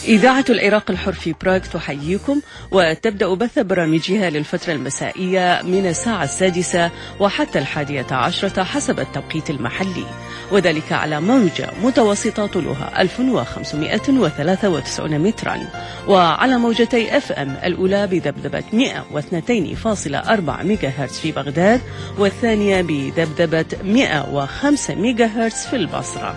إذاعة العراق الحر في براغ تحييكم وتبدأ بث برامجها للفترة المسائية من الساعة 6 وحتى 11 حسب التوقيت المحلي، وذلك على موجة متوسطة طولها 1593 مترا، وعلى موجتي FM الأولى بذبذبة 102.4 ميجا هرتز في بغداد، والثانية بذبذبة 105 ميجا هرتز في البصرة.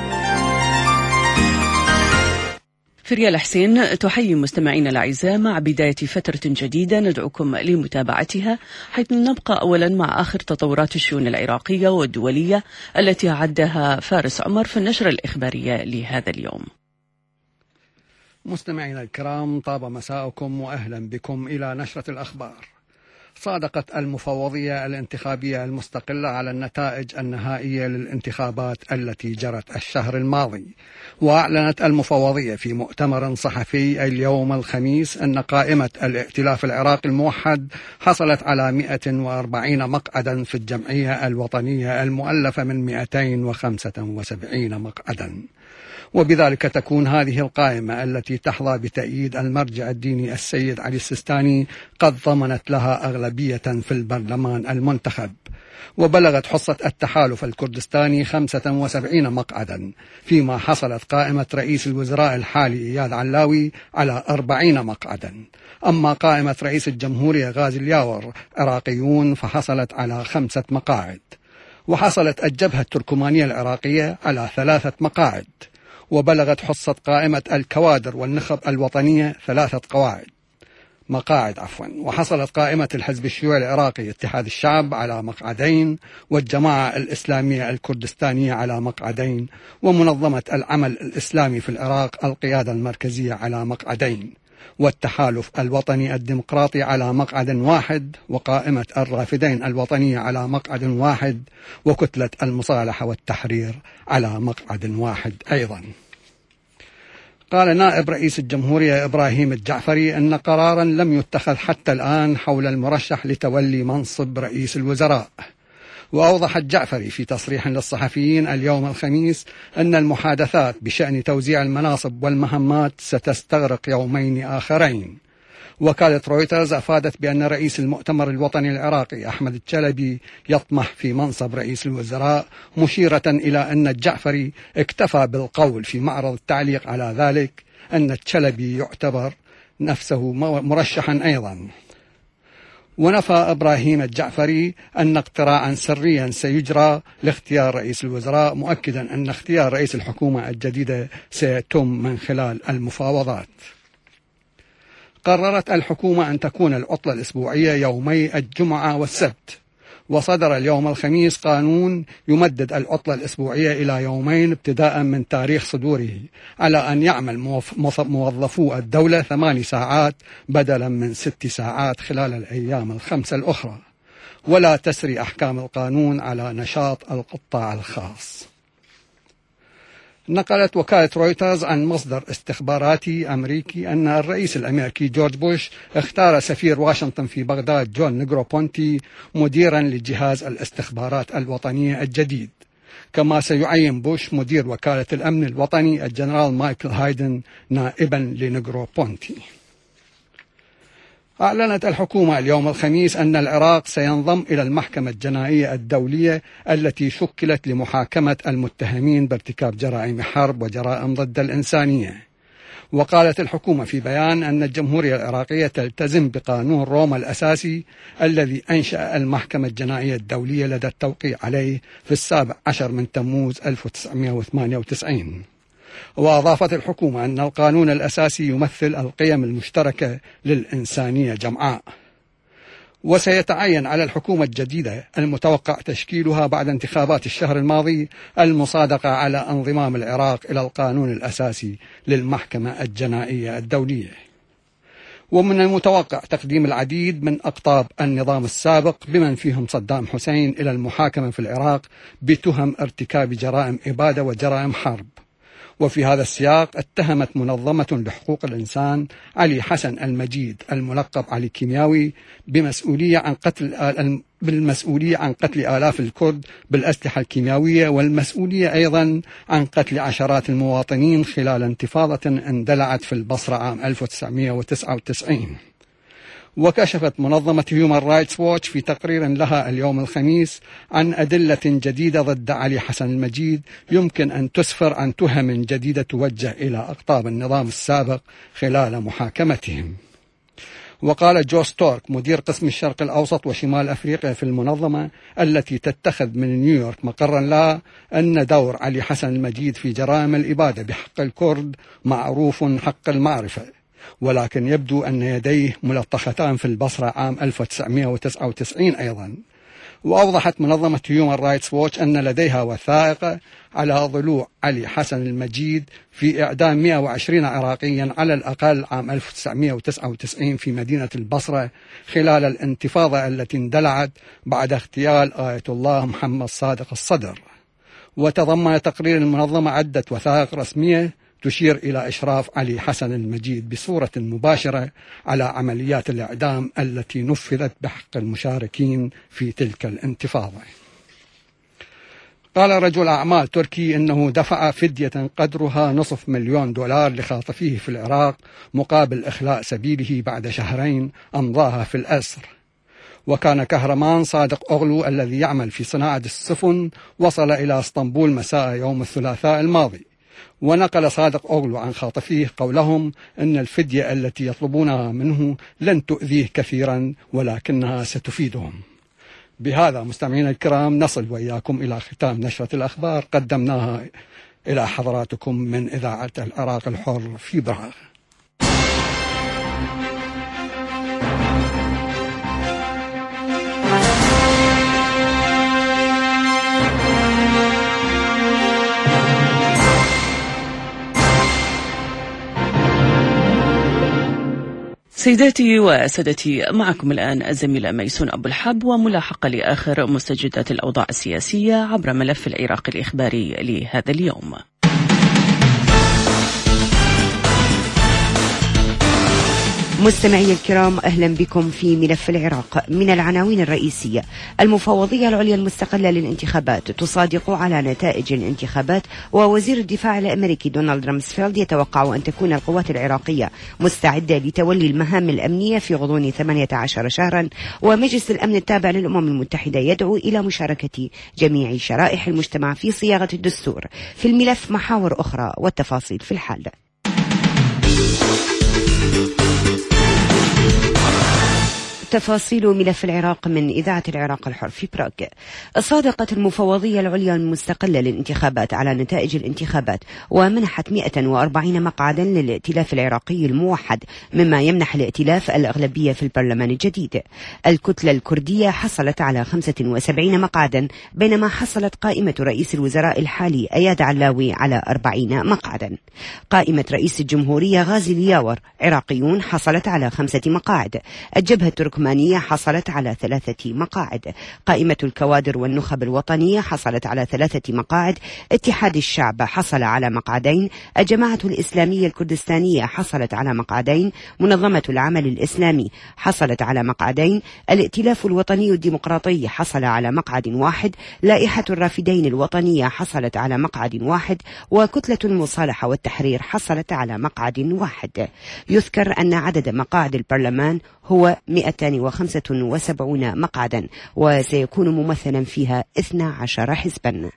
فريال حسين تحيي مستمعينا الأعزاء مع بداية فترة جديدة ندعوكم لمتابعتها، حيث نبقى أولا مع آخر تطورات الشؤون العراقية والدولية التي عدها فارس عمر في النشرة الإخبارية لهذا اليوم. مستمعينا الكرام، طاب مساءكم وأهلا بكم إلى نشرة الأخبار. صادقت المفوضية الانتخابية المستقلة على النتائج النهائية للانتخابات التي جرت الشهر الماضي، وأعلنت المفوضية في مؤتمر صحفي اليوم الخميس أن قائمة الائتلاف العراقي الموحد حصلت على 140 مقعدا في الجمعية الوطنية المؤلفة من 275 مقعدا، وبذلك تكون هذه القائمة التي تحظى بتأييد المرجع الديني السيد علي السيستاني قد ضمنت لها أغلبية في البرلمان المنتخب. وبلغت حصة التحالف الكردستاني 75 مقعدا، فيما حصلت قائمة رئيس الوزراء الحالي إياد علاوي على 40 مقعدا. أما قائمة رئيس الجمهورية غازي الياور عراقيون فحصلت على 5 مقاعد. وحصلت الجبهة التركمانية العراقية على 3 مقاعد. وبلغت حصة قائمة الكوادر والنخب الوطنية 3 مقاعد. وحصلت قائمة الحزب الشيوعي العراقي اتحاد الشعب على 2 مقعدين، والجماعة الإسلامية الكردستانية على 2 مقعدين، ومنظمة العمل الإسلامي في العراق القيادة المركزية على 2 مقعدين، والتحالف الوطني الديمقراطي على 1 مقعد، وقائمة الرافدين الوطنية على 1 مقعد، وكتلة المصالحة والتحرير على 1 مقعد أيضا. قال نائب رئيس الجمهورية إبراهيم الجعفري أن قرارا لم يتخذ حتى الآن حول المرشح لتولي منصب رئيس الوزراء. وأوضح الجعفري في تصريح للصحفيين اليوم الخميس أن المحادثات بشأن توزيع المناصب والمهمات ستستغرق يومين آخرين. وكالة رويترز أفادت بأن رئيس المؤتمر الوطني العراقي أحمد الشلبي يطمح في منصب رئيس الوزراء، مشيرة إلى أن الجعفري اكتفى بالقول في معرض التعليق على ذلك أن الشلبي يعتبر نفسه مرشحا أيضا. ونفى إبراهيم الجعفري أن اقتراعا سريا سيجرى لاختيار رئيس الوزراء، مؤكدا أن اختيار رئيس الحكومة الجديدة سيتم من خلال المفاوضات. قررت الحكومة أن تكون العطلة الأسبوعية يومي الجمعة والسبت. وصدر اليوم الخميس قانون يمدد العطلة الأسبوعية إلى يومين ابتداء من تاريخ صدوره، على أن يعمل موظفو الدولة 8 ساعات بدلا من 6 ساعات خلال الأيام ال5 الأخرى. ولا تسري أحكام القانون على نشاط القطاع الخاص. نقلت وكالة رويترز عن مصدر استخباراتي أمريكي أن الرئيس الأمريكي جورج بوش اختار سفير واشنطن في بغداد جون نيغروبونتي مديرا لجهاز الاستخبارات الوطنية الجديد، كما سيعين بوش مدير وكالة الأمن الوطني الجنرال مايكل هايدن نائبا لنيغروبونتي. أعلنت الحكومة اليوم الخميس أن العراق سينضم إلى المحكمة الجنائية الدولية التي شكلت لمحاكمة المتهمين بارتكاب جرائم حرب وجرائم ضد الإنسانية. وقالت الحكومة في بيان أن الجمهورية العراقية تلتزم بقانون روما الأساسي الذي أنشأ المحكمة الجنائية الدولية لدى التوقيع عليه في 17 من تموز 1998. وأضافت الحكومة أن القانون الأساسي يمثل القيم المشتركة للإنسانية جمعاء. وسيتعين على الحكومة الجديدة المتوقع تشكيلها بعد انتخابات الشهر الماضي المصادقة على انضمام العراق إلى القانون الأساسي للمحكمة الجنائية الدولية. ومن المتوقع تقديم العديد من أقطاب النظام السابق بمن فيهم صدام حسين إلى المحاكمة في العراق بتهم ارتكاب جرائم إبادة وجرائم حرب. وفي هذا السياق اتهمت منظمة لحقوق الإنسان علي حسن المجيد الملقب علي كيمياوي بالمسؤولية عن قتل آلاف الكرد بالأسلحة الكيميائية، والمسؤولية أيضا عن قتل عشرات المواطنين خلال انتفاضة اندلعت في البصرة عام 1999. وكشفت منظمة هيومان رايتس ووتش في تقرير لها اليوم الخميس عن أدلة جديدة ضد علي حسن المجيد يمكن أن تسفر عن تهم جديدة توجه إلى أقطاب النظام السابق خلال محاكمتهم. وقال جو ستورك مدير قسم الشرق الأوسط وشمال أفريقيا في المنظمة التي تتخذ من نيويورك مقرا لها أن دور علي حسن المجيد في جرائم الإبادة بحق الكرد معروف حق المعرفة، ولكن يبدو أن يديه ملطختان في البصرة عام 1999 أيضا. وأوضحت منظمة هيومان رايتس ووتش أن لديها وثائق على ضلوع علي حسن المجيد في إعدام 120 عراقيا على الأقل عام 1999 في مدينة البصرة خلال الانتفاضة التي اندلعت بعد اغتيال آية الله محمد صادق الصدر. وتضمن تقرير المنظمة عدة وثائق رسمية تشير إلى إشراف علي حسن المجيد بصورة مباشرة على عمليات الإعدام التي نفذت بحق المشاركين في تلك الانتفاضة. قال رجل أعمال تركي إنه دفع فدية قدرها $500,000 لخاطفيه في العراق مقابل إخلاء سبيله بعد شهرين أمضاها في الأسر. وكان كهرمان صادق أغلو الذي يعمل في صناعة السفن وصل إلى اسطنبول مساء يوم الثلاثاء الماضي. ونقل صادق أغلو عن خاطفيه قولهم إن الفدية التي يطلبونها منه لن تؤذيه كثيرا ولكنها ستفيدهم. بهذا مستمعينا الكرام نصل وإياكم إلى ختام نشرة الأخبار قدمناها إلى حضراتكم من إذاعة العراق الحر في براغ. سيداتي وسادتي، معكم الآن الزميلة ميسون أبو الحب وملاحقة لآخر مستجدات الأوضاع السياسية عبر ملف العراق الإخباري لهذا اليوم. مستمعي الكرام، أهلا بكم في ملف العراق. من العناوين الرئيسية: المفوضية العليا المستقلة للانتخابات تصادق على نتائج الانتخابات، ووزير الدفاع الأمريكي دونالد رامسفيلد يتوقع أن تكون القوات العراقية مستعدة لتولي المهام الأمنية في غضون 18 شهرا، ومجلس الأمن التابع للأمم المتحدة يدعو إلى مشاركة جميع شرائح المجتمع في صياغة الدستور. في الملف محاور أخرى والتفاصيل في الحال. تفاصيل ملف العراق من إذاعة العراق الحر في براغ. صادقت المفوضية العليا المستقلة للانتخابات على نتائج الانتخابات، ومنحت 140 مقعدا للائتلاف العراقي الموحد، مما يمنح الائتلاف الأغلبية في البرلمان الجديد. الكتلة الكردية حصلت على 75 مقعدا، بينما حصلت قائمة رئيس الوزراء الحالي أياد علاوي على 40 مقعدا. قائمة رئيس الجمهورية غازي الياور عراقيون حصلت على 5 مقاعد. الجبهة التركمانية حصلت على 3 مقاعد. قائمة الكوادر والنخب الوطنية حصلت على 3 مقاعد. اتحاد الشعب حصل على مقعدين. الجماعة الإسلامية الكردستانية حصلت على مقعدين. منظمة العمل الإسلامي حصلت على مقعدين. الائتلاف الوطني الديمقراطي حصل على مقعد واحد. لائحة الرافدين الوطنية حصلت على مقعد واحد. وكتلة المصالحة والتحرير حصلت على مقعد واحد. يذكر أن عدد مقاعد البرلمان هو 275 مقعدا، وسيكون ممثلا فيها 12 حزبا.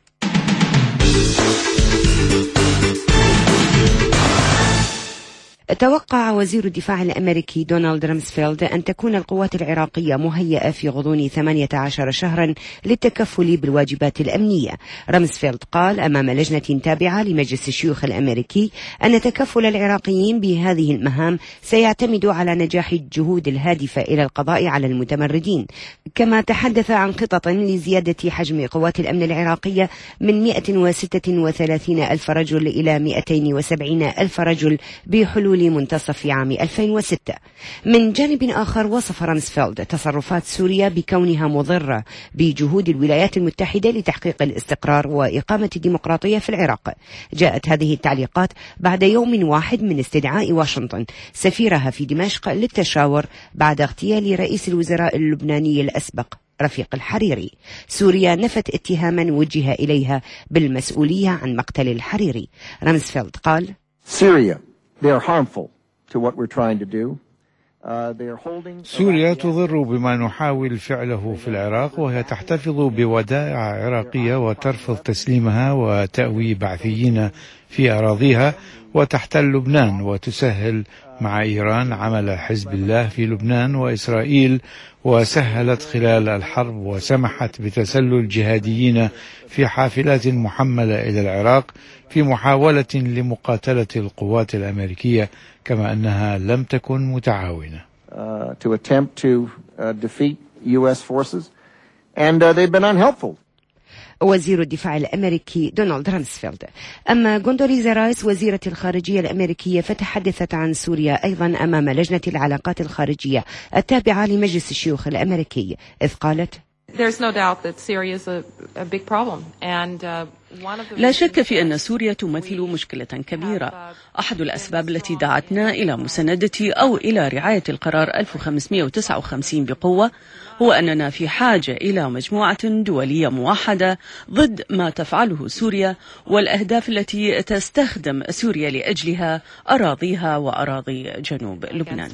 توقع وزير الدفاع الأمريكي دونالد رامسفيلد أن تكون القوات العراقية مهيئة في غضون 18 شهرا للتكفل بالواجبات الأمنية. رامسفيلد قال أمام لجنة تابعة لمجلس الشيوخ الأمريكي أن تكفل العراقيين بهذه المهام سيعتمد على نجاح الجهود الهادفة إلى القضاء على المتمردين. كما تحدث عن خطط لزيادة حجم قوات الأمن العراقية من 136 ألف رجل إلى 270 ألف رجل بحلول حلول منتصف عام 2006. من جانب آخر وصف رامسفيلد تصرفات سوريا بكونها مضرة بجهود الولايات المتحدة لتحقيق الاستقرار وإقامة الديمقراطية في العراق. جاءت هذه التعليقات بعد يوم واحد من استدعاء واشنطن سفيرها في دمشق للتشاور بعد اغتيال رئيس الوزراء اللبناني الأسبق رفيق الحريري. سوريا نفت اتهاما وجه إليها بالمسؤولية عن مقتل الحريري. رامسفيلد قال: سوريا تضر بما نحاول فعله في العراق، وهي تحتفظ بودائع عراقية وترفض تسليمها وتأوي بعثيين في أراضيها وتحتل لبنان، وتسهل مع إيران عمل حزب الله في لبنان وإسرائيل، وسهلت خلال الحرب وسمحت بتسلل جهاديين في حافلات محملة إلى العراق في محاولة لمقاتلة القوات الأمريكية، كما أنها لم تكن متعاونة. وزير الدفاع الأمريكي دونالد رامسفيلد. أما كوندوليزا رايس وزيرة الخارجية الأمريكية فتحدثت عن سوريا أيضا أمام لجنة العلاقات الخارجية التابعة لمجلس الشيوخ الأمريكي، إذ قالت: لا شك في أن سوريا تمثل مشكلة كبيرة. أحد الأسباب التي دعتنا إلى مساندة أو إلى رعاية القرار 1559 بقوة هو أننا في حاجة إلى مجموعة دولية موحدة ضد ما تفعله سوريا والأهداف التي تستخدم سوريا لأجلها أراضيها وأراضي جنوب لبنان.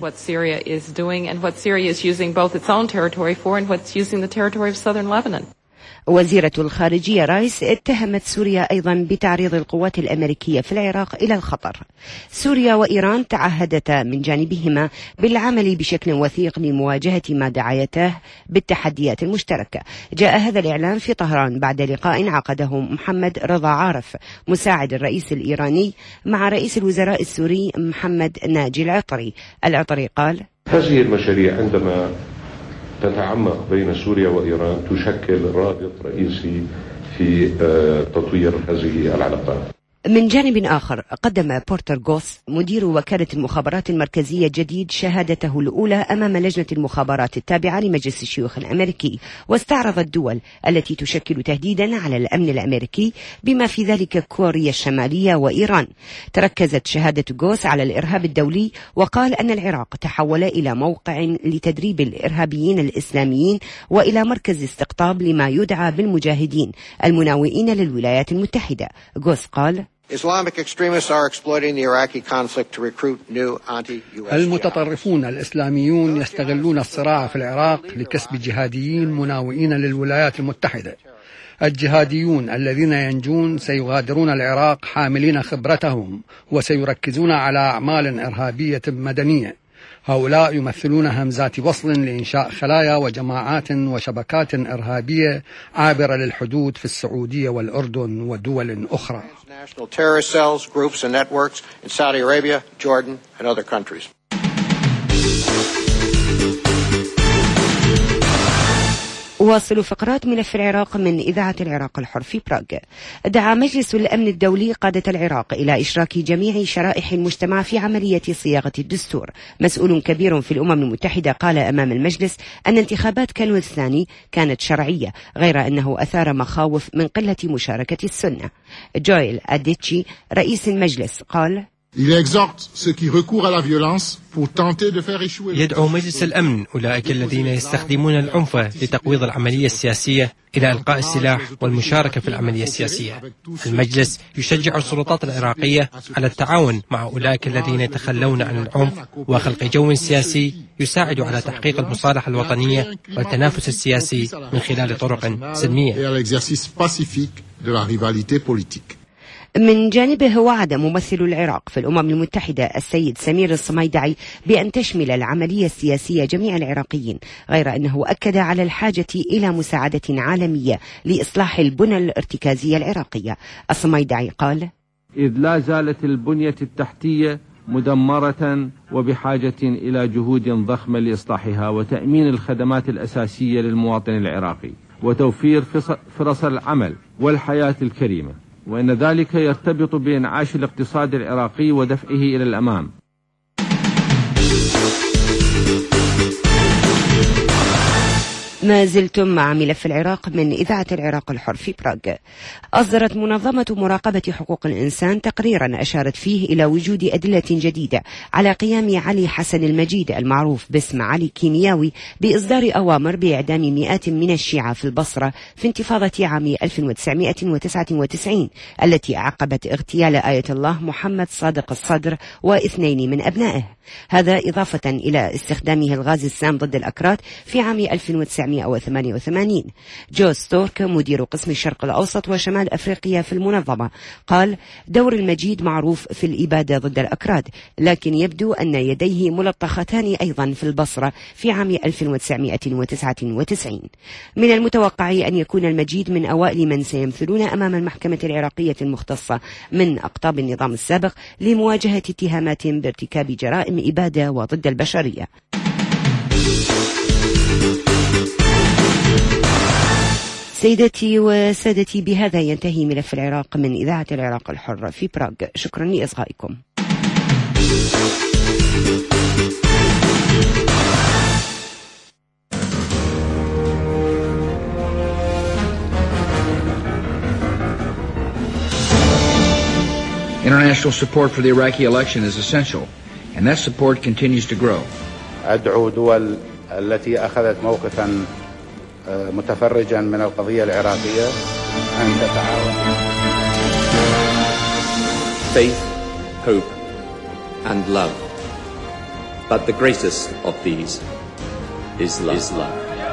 وزيرة الخارجية رايس اتهمت سوريا أيضا بتعريض القوات الأمريكية في العراق إلى الخطر. سوريا وإيران تعهدتا من جانبهما بالعمل بشكل وثيق لمواجهة ما دعايته بالتحديات المشتركة. جاء هذا الإعلان في طهران بعد لقاء عقده محمد رضا عارف مساعد الرئيس الإيراني مع رئيس الوزراء السوري محمد ناجي العطري. العطري قال: هذه المشاريع عندما تتعمق بين سوريا وإيران تشكل رابط رئيسي في تطوير هذه العلاقات. من جانب آخر قدم بورتر غوس مدير وكالة المخابرات المركزية جديد شهادته الأولى أمام لجنة المخابرات التابعة لمجلس الشيوخ الأمريكي، واستعرض الدول التي تشكل تهديدا على الأمن الأمريكي بما في ذلك كوريا الشمالية وإيران. تركزت شهادة غوس على الإرهاب الدولي، وقال أن العراق تحول إلى موقع لتدريب الإرهابيين الإسلاميين وإلى مركز استقطاب لما يدعى بالمجاهدين المناوئين للولايات المتحدة. غوس قال: المتطرفون الإسلاميون يستغلون الصراع في العراق لكسب جهاديين مناوئين للولايات المتحدة. الجهاديون الذين ينجون سيغادرون العراق حاملين خبرتهم وسيركزون على أعمال إرهابية مدنية. هؤلاء يمثلون همزات وصل لإنشاء خلايا وجماعات وشبكات إرهابية عابرة للحدود في السعودية والأردن ودول أخرى. واصل فقرات ملف العراق من إذاعة العراق الحر في براغ. دعا مجلس الأمن الدولي قادة العراق إلى إشراك جميع شرائح المجتمع في عملية صياغة الدستور. مسؤول كبير في الأمم المتحدة قال أمام المجلس أن انتخابات كانون الثاني كانت شرعية، غير أنه أثار مخاوف من قلة مشاركة السنة. جويل أديتشي رئيس المجلس قال: يدعو مجلس الأمن أولئك الذين يستخدمون العنف لتقويض العملية السياسية إلى إلقاء السلاح والمشاركة في العملية السياسية. المجلس يشجع السلطات العراقية على التعاون مع أولئك الذين يتخلون عن العنف وخلق جو سياسي يساعد على تحقيق المصالحة الوطنية والتنافس السياسي من خلال طرق سلمية. من جانبه وعد ممثل العراق في الأمم المتحدة السيد سمير الصميدعي بأن تشمل العملية السياسية جميع العراقيين، غير أنه أكد على الحاجة إلى مساعدة عالمية لإصلاح البنى الارتكازية العراقية. الصميدعي قال: إذ لا زالت البنية التحتية مدمرة وبحاجة إلى جهود ضخمة لإصلاحها وتأمين الخدمات الأساسية للمواطن العراقي وتوفير فرص العمل والحياة الكريمة، وإن ذلك يرتبط بإنعاش الاقتصاد العراقي ودفعه إلى الأمام. ما زلتم مع ملف العراق من إذاعة العراق الحر في براغ. أصدرت منظمة مراقبة حقوق الإنسان تقريرا أشارت فيه إلى وجود أدلة جديدة على قيام علي حسن المجيد المعروف باسم علي كيمياوي بإصدار أوامر بإعدام مئات من الشيعة في البصرة في انتفاضة عام 1999 التي عقبت اغتيال آية الله محمد صادق الصدر واثنين من أبنائه. هذا إضافة إلى استخدامه الغاز السام ضد الأكراد في عام 1988. جو ستورك مدير قسم الشرق الأوسط وشمال أفريقيا في المنظمة قال: دور المجيد معروف في الإبادة ضد الأكراد، لكن يبدو أن يديه ملطختان أيضا في البصرة في عام 1999. من المتوقع أن يكون المجيد من أوائل من سيمثلون أمام المحكمة العراقية المختصة من أقطاب النظام السابق لمواجهة اتهامات بارتكاب جرائم إبادة وضد البشرية. سيدتي وسادتي، بهذا ينتهي ملف العراق من إذاعة العراق الحر في براغ. شكرا لإصغائكم. International support for the Iraqi election is essential, and that support continues to grow. أدعو دول التي أخذت موقفا متفرجا من القضية العراقية أن تتعاون. Faith, hope, and love. But the greatest of these is love.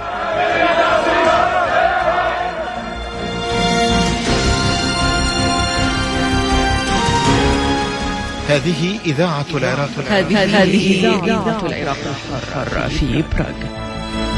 هذه إذاعة العراق الحر في براغ.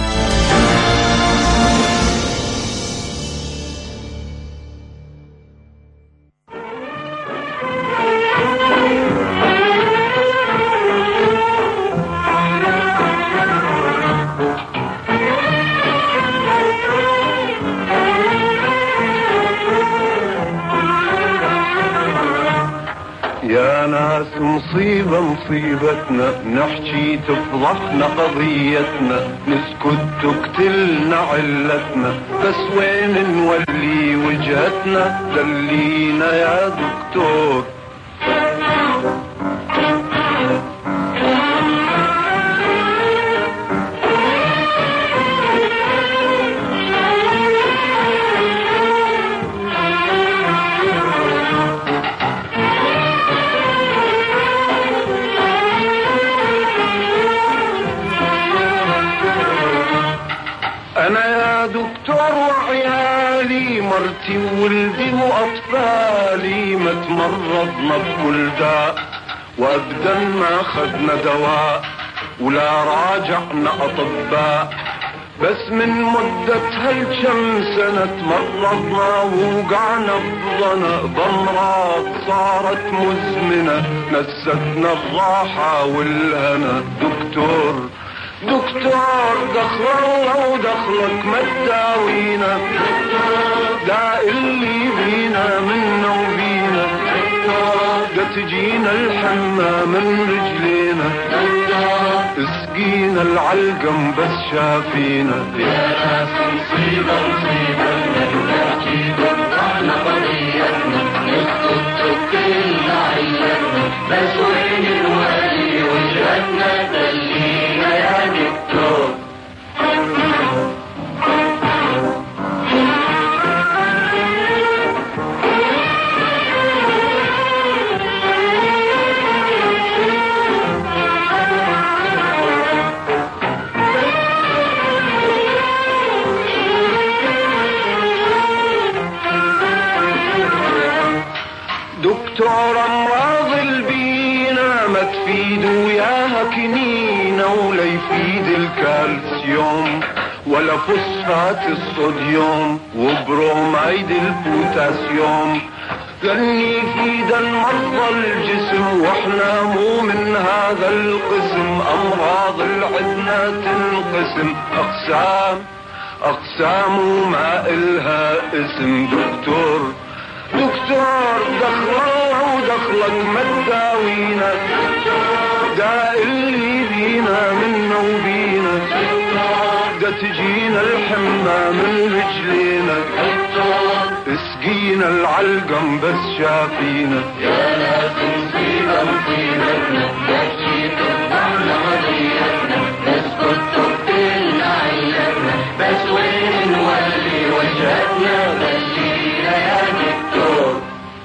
يا ناس مصيبتنا نحكي تفضحنا قضيتنا، نسكت تقتلنا علتنا، بس وين نولي وجهتنا؟ دلينا يا دكتور. أنا يا دكتور وعيالي مرتي وولدي وأطفالي ما تمرضنا بكل داء، وأبدا ما خدنا دواء ولا راجعنا أطباء، بس من مدة هالكم سنة تمرضنا ووقعنا بظنا بأمراض صارت مزمنة، نستنا الراحة والهنا. دكتور دخل الله ودخلك ما تداوينا، دا اللي بينا منا وبينا، دا تجينا الحمى من رجلينا، اسقينا العلقم بس شافينا. يا ناس مصيبة نحكي تفضحنا قضيتنا، نسكت تقتلنا علتنا، بس وين نولي وجهتنا؟ دلينا يا دكتور. دكتور امراض البينا ما تفيد وياها كنينة، ولا يفيد الكالسيوم ولا فوسفات الصوديوم وبروميد البوتاسيوم، لن يفيد المرضى الجسم، واحنا مو من هذا القسم. امراض العدنا تنقسم اقسام وما الها اسم. دكتور دخل الله ودخلك ما تداوينا، دا اللي بينا منا وبينا، دا تجينا الحمى من رجلينا اسقينا العلقم بس شافينا يا ناس مصيبة مصيبتنا بكيت الضحنا قضيتنا بس كنتوا بتلنا عيتنا بس وين نولي وجهتنا بلينا يا دكتور.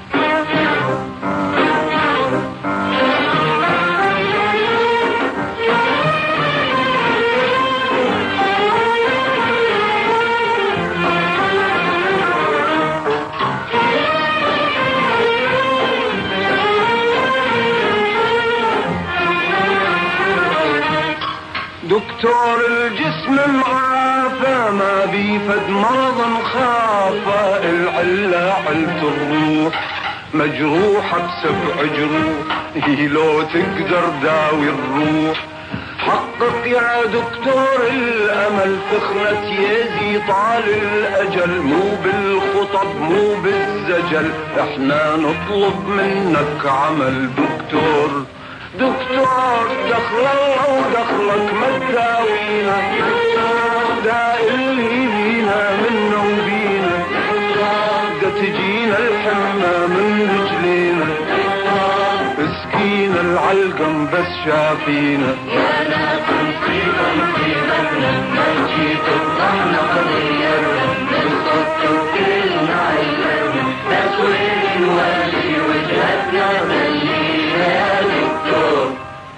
دكتور الجسم معافى ما بيفد مرض خافى العلة علة الروح مجروحة بسبع جروح لو تقدر داوي الروح حقق يا دكتور الأمل فخرة يزي طال الأجل مو بالخطب مو بالزجل احنا نطلب منك عمل دكتور. دكتور دخل الله ودخلك ما تداوينا دا اللي بينا منا وبينا دا تجينا الحمى من رجلينا مسكينا العلقم بس شافينا يا ناس مصيبة مصيبتنا ما جيت الضحنا قضيتنا بالخط كلنا عيلتنا بس وين نولي وجهتنا بلينا يا دكتور.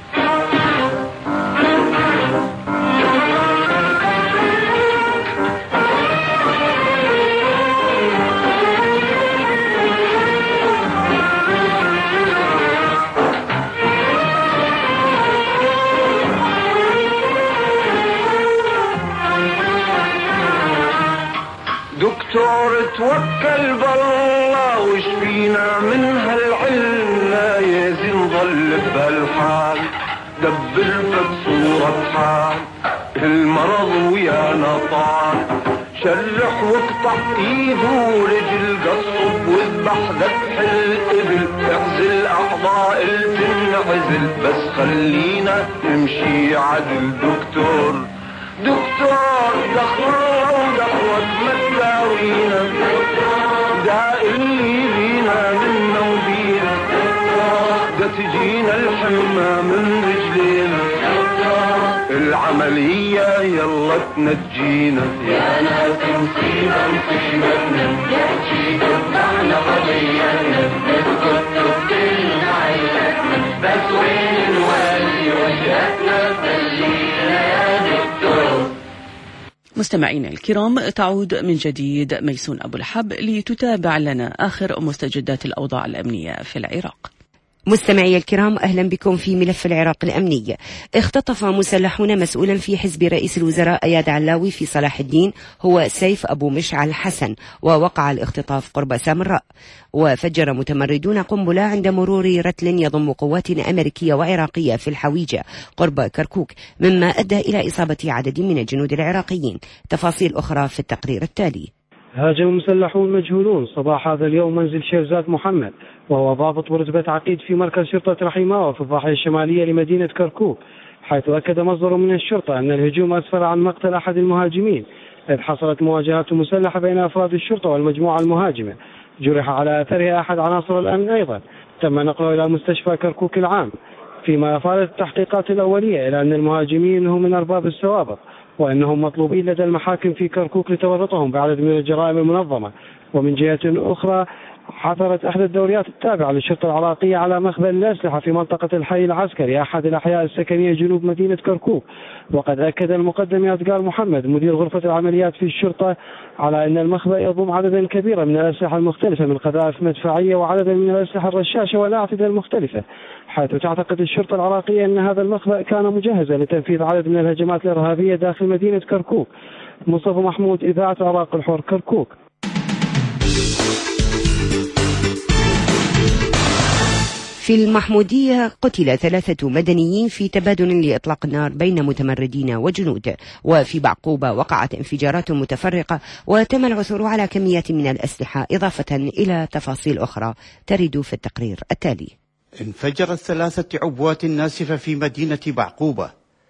دكتور توكل بالله وشفينا من هالعلة يزي نظل بهالحال دبر بصورة حال المرض ويانا طال شرح واقطع ايده ورجل قصب واذبح ذبح الابل اعزل اعضاء تنعزل بس خلينا نمشي عدل دكتور. دكتور دخلنا ودخلك ما تداوينا دا اللي بينا منا وبينا دا تجينا الحمى من رجلينا العملية يلا تنجينا يا ناس مصيبة مصيبتنا يحكي تضحنا قضيتنا بس كلنا عيلتنا بس وين نولي وجهتنا بلينا يا دكتور. مستمعينا الكرام، تعود من جديد ميسون أبو الحب لتتابع لنا آخر مستجدات الأوضاع الأمنية في العراق. مستمعي الكرام، أهلا بكم في ملف العراق الأمني. اختطف مسلحون مسؤولا في حزب رئيس الوزراء أياد علاوي في صلاح الدين هو سيف أبو مشعل حسن، ووقع الاختطاف قرب سامراء. وفجر متمردون قنبلة عند مرور رتل يضم قوات أمريكية وعراقية في الحويجة قرب كركوك، مما أدى إلى إصابة عدد من الجنود العراقيين. تفاصيل أخرى في التقرير التالي. هاجم مسلحون مجهولون صباح هذا اليوم منزل شيرزاد محمد، وهو ضابط ورتبة عقيد في مركز شرطة رحيماوة في الضاحية الشمالية لمدينة كركوك، حيث أكد مصدر من الشرطة أن الهجوم أسفر عن مقتل أحد المهاجمين، إذ حصلت مواجهات مسلحة بين أفراد الشرطة والمجموعة المهاجمة. جرح على أثرها أحد عناصر الأمن أيضا، تم نقله إلى مستشفى كركوك العام، فيما أفادت التحقيقات الأولية إلى أن المهاجمين هم من أرباب السوابق، وأنهم مطلوبين لدى المحاكم في كركوك لتورطهم بعدد من الجرائم المنظمة. ومن جهة أخرى، حضرت أحد الدوريات التابعة للشرطة العراقية على مخبأ الأسلحة في منطقة الحي العسكري أحد الأحياء السكنية جنوب مدينة كركوك. وقد أكد المقدم يادقار محمد مدير غرفة العمليات في الشرطة على أن المخبأ يضم عددا كبيرا من الأسلحة المختلفة من قذائف مدفعية وعددا من الأسلحة الرشاشة والأعتدة المختلفة، حيث تعتقد الشرطة العراقية أن هذا المخبأ كان مجهزا لتنفيذ عدد من الهجمات الإرهابية داخل مدينة كركوك. مصطفى محمود، إذاعة العراق الحر، كركوك. في المحمودية قتل 3 مدنيين في تبادل لإطلاق النار بين متمردين وجنود. وفي بعقوبة وقعت انفجارات متفرقة وتم العثور على كميات من الأسلحة، إضافة إلى تفاصيل أخرى ترد في التقرير التالي. انفجرت 3 عبوات ناسفة في مدينة بعقوبة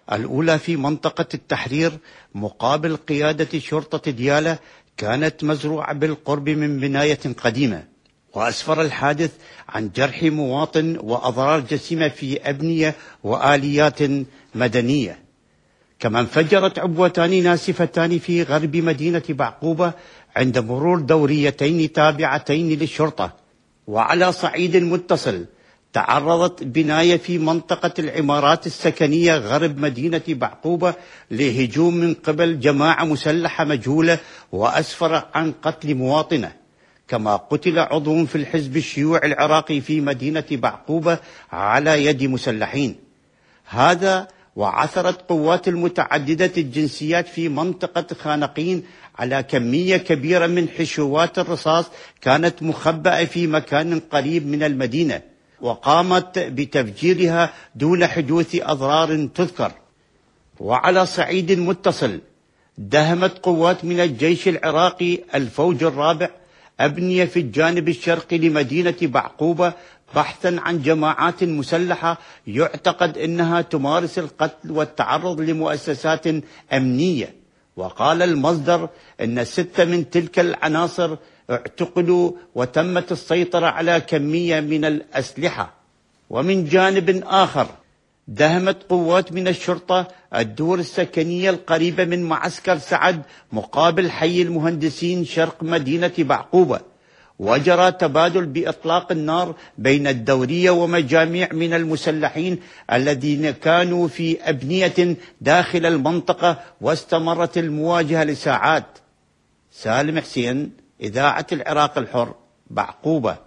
الأولى في منطقة التحرير مقابل قيادة شرطة ديالى كانت مزروعة بالقرب من بناية قديمة، وأسفر الحادث عن جرح مواطن وأضرار جسيمة في أبنية وآليات مدنية. كما انفجرت عبوتان ناسفتان في غرب مدينة بعقوبة عند مرور دوريتين تابعتين للشرطة. وعلى صعيد متصل تعرضت بناية في منطقة العمارات السكنية غرب مدينة بعقوبة لهجوم من قبل جماعة مسلحة مجهولة وأسفر عن قتل مواطنة. كما قتل عضو في الحزب الشيوعي العراقي في مدينة بعقوبة على يد مسلحين. هذا وعثرت قوات المتعددة الجنسيات في منطقة خانقين على كمية كبيرة من حشوات الرصاص كانت مخبأة في مكان قريب من المدينة، وقامت بتفجيرها دون حدوث أضرار تذكر. وعلى صعيد متصل دهمت قوات من الجيش العراقي الفوج الرابع أبنية في الجانب الشرقي لمدينة بعقوبة بحثا عن جماعات مسلحة يعتقد أنها تمارس القتل والتعرض لمؤسسات أمنية. وقال المصدر أن 6 من تلك العناصر اعتقلوا وتمت السيطرة على كمية من الأسلحة. ومن جانب آخر دهمت قوات من الشرطة الدور السكنية القريبة من معسكر سعد مقابل حي المهندسين شرق مدينة بعقوبة، وجرى تبادل بإطلاق النار بين الدورية ومجاميع من المسلحين الذين كانوا في أبنية داخل المنطقة، واستمرت المواجهة لساعات. سالم حسين، إذاعة العراق الحر، بعقوبة.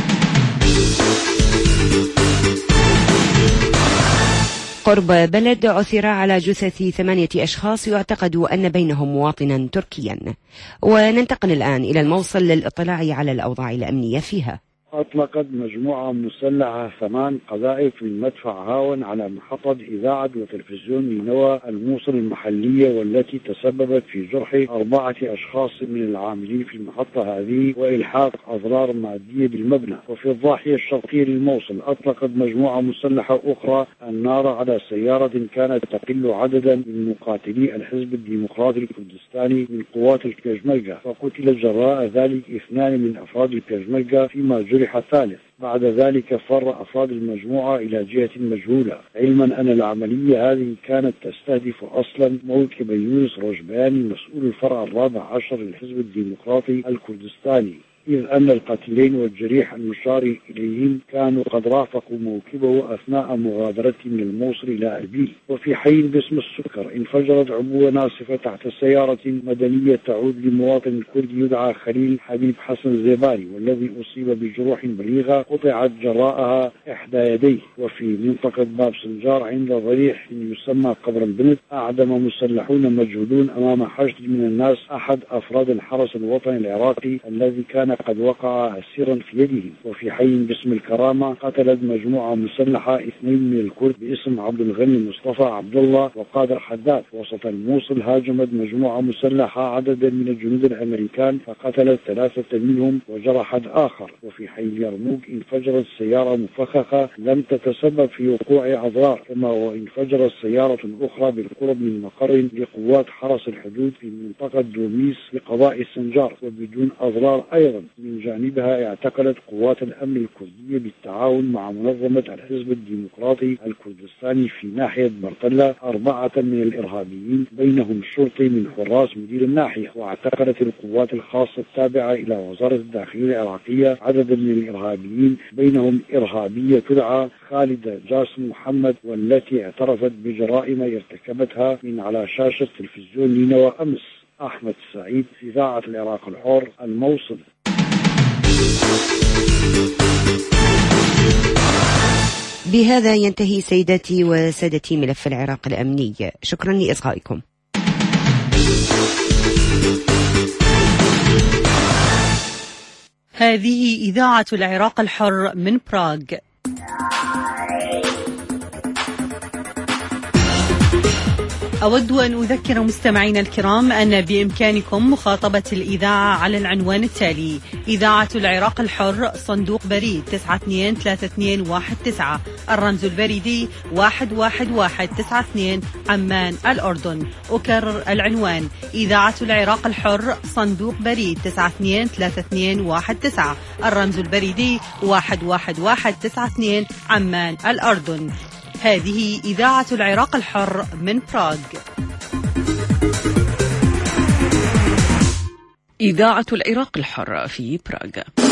قرب بلد عثر على جثث 8 أشخاص يعتقد أن بينهم مواطنا تركيا. وننتقل الآن إلى الموصل للإطلاع على الأوضاع الأمنية فيها. أطلقت مجموعة مسلحة 8 قذائف من مدفع هاون على محطة إذاعة وتلفزيون نينوى الموصل المحلية، والتي تسببت في جرح 4 أشخاص من العاملين في المحطة هذه وإلحاق أضرار مادية بالمبنى. وفي الضاحية الشرقية للموصل أطلقت مجموعة مسلحة أخرى النار على سيارة كانت تقل عددا من مقاتلي الحزب الديمقراطي الكردستاني من قوات البيشمركة، فقتل جراء ذلك 2 من أفراد البيشمركة، فيما جرح ثالث. بعد ذلك فر أفراد المجموعة إلى جهة مجهولة، علما أن العملية هذه كانت تستهدف أصلا موكب يونس روجباني مسؤول الفرع 14 للحزب الديمقراطي الكردستاني، إذ أن القاتلين والجريح المشار إليهم كانوا قد رافقوا موكبه أثناء مغادرته من الموصل إلى أربيل. وفي حي باسم السكر انفجرت عبوة ناسفة تحت سيارة مدنية تعود لمواطن كردي يدعى خليل حبيب حسن زيباري، والذي أصيب بجروح بليغة قطعت جراءها إحدى يديه. وفي منطقة باب سنجار عند ضريح يسمى قبر بنت أعدم مسلحون مجهولون أمام حشد من الناس أحد أفراد الحرس الوطني العراقي الذي كان قد وقع أسيرا في يده. وفي حي باسم الكرامة قتلت مجموعة مسلحة 2 من الكرد باسم عبد الغني مصطفى عبد الله وقادر حداد. وسط الموصل هاجمت مجموعة مسلحة عددا من الجنود الأمريكان فقتلت 3 منهم وجرحت آخر. وفي حي يرموك انفجرت سيارة مفخخة لم تتسبب في وقوع أضرار، كما وانفجرت سيارة أخرى بالقرب من مقر لقوات حرس الحدود في منطقة دوميس لقضاء السنجار وبدون أضرار أيضا. من جانبها اعتقلت قوات الأمن الكردية بالتعاون مع منظمة الحزب الديمقراطي الكردستاني في ناحية برطلة 4 من الإرهابيين، بينهم شرطي من حراس مدير الناحية. واعتقلت القوات الخاصة التابعة إلى وزارة الداخلية العراقية عددا من الإرهابيين، بينهم إرهابية تدعى خالدة جاسم محمد، والتي اعترفت بجرائم ارتكبتها من على شاشة تلفزيون نينوى أمس. أحمد سعيد، إذاعة العراق الحر، الموصل. بهذا ينتهي سيداتي وسادتي ملف العراق الأمني. شكرا لإصغائكم. هذه إذاعة العراق الحر من براغ. أود أن أذكر مستمعينا الكرام أن بإمكانكم مخاطبة الإذاعة على العنوان التالي: إذاعة العراق الحر، صندوق بريد 923219، الرمز البريدي 11192 عمان الأردن. أكرر العنوان: إذاعة العراق الحر، صندوق بريد 923219، الرمز البريدي 11192 عمان الأردن. هذه إذاعة العراق الحر من براغ. إذاعة العراق الحر في براغ.